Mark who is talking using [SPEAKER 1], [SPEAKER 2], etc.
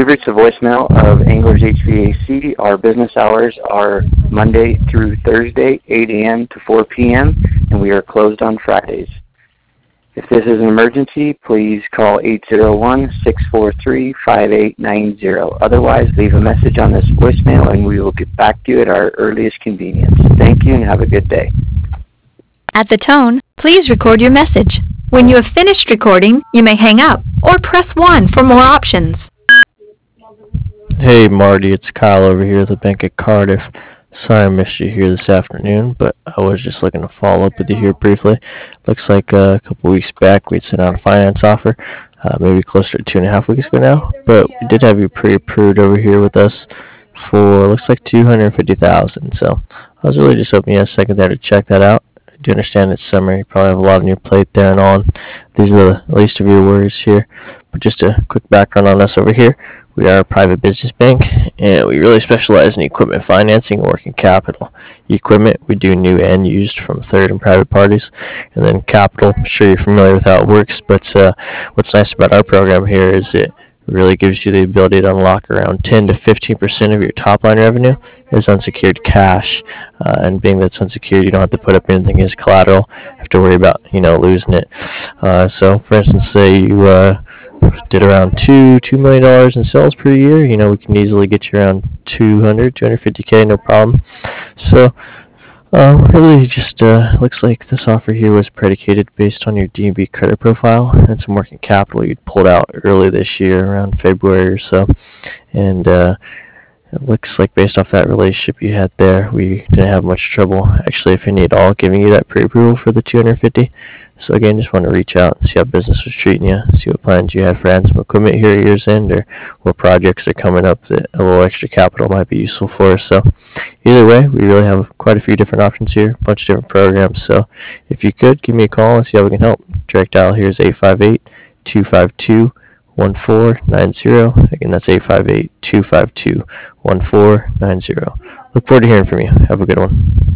[SPEAKER 1] reached the voicemail of Anglers HVAC. Our business hours are Monday through Thursday, 8 a.m. to 4 p.m., and we are closed on Fridays. If this is an emergency, please call 801-643-5890. Otherwise, leave a message on this voicemail, and we will get back to you at our earliest convenience. Thank you, and have a good day.
[SPEAKER 2] At the tone, please record your message. When you have finished recording, you may hang up or press 1 for more options.
[SPEAKER 3] Hey Marty, it's Kyle over here at the Bank of Cardiff. Sorry I missed you here this afternoon, but I was just looking to follow up with you here briefly. Looks like a couple weeks back we'd sent out a finance offer, maybe closer to 2.5 weeks ago now, but we did have you pre-approved over here with us for, looks like $250,000. So I was really just hoping you had a second there to check that out. I do understand it's summer, you probably have a lot on your plate there and on. These are the least of your worries here, but just a quick background on us over here. We are a private business bank, and we really specialize in equipment financing and working capital. Equipment, we do new and used from third and private parties. And then capital, I'm sure you're familiar with how it works, but what's nice about our program here is it really gives you the ability to unlock around 10 to 15% of your top line revenue as unsecured cash. And being that it's unsecured, you don't have to put up anything as collateral, have to worry about, losing it. So, for instance, say you did around $2 million in sales per year, we can easily get you around 250K, no problem. So really just looks like this offer here was predicated based on your D&B credit profile and some working capital you'd pulled out early this year around February or so. And it looks like based off that relationship you had there, we didn't have much trouble, actually, if any at all, giving you that pre-approval for the 250. So again, just want to reach out and see how business was treating you, see what plans you had for adding some equipment here at year's end, or what projects are coming up that a little extra capital might be useful for us. So either way, we really have quite a few different options here, a bunch of different programs. So if you could, give me a call and see how we can help. Direct dial here is 858-252-1490. Again, that's 858-252-1490. Look forward to hearing from you. Have a good one.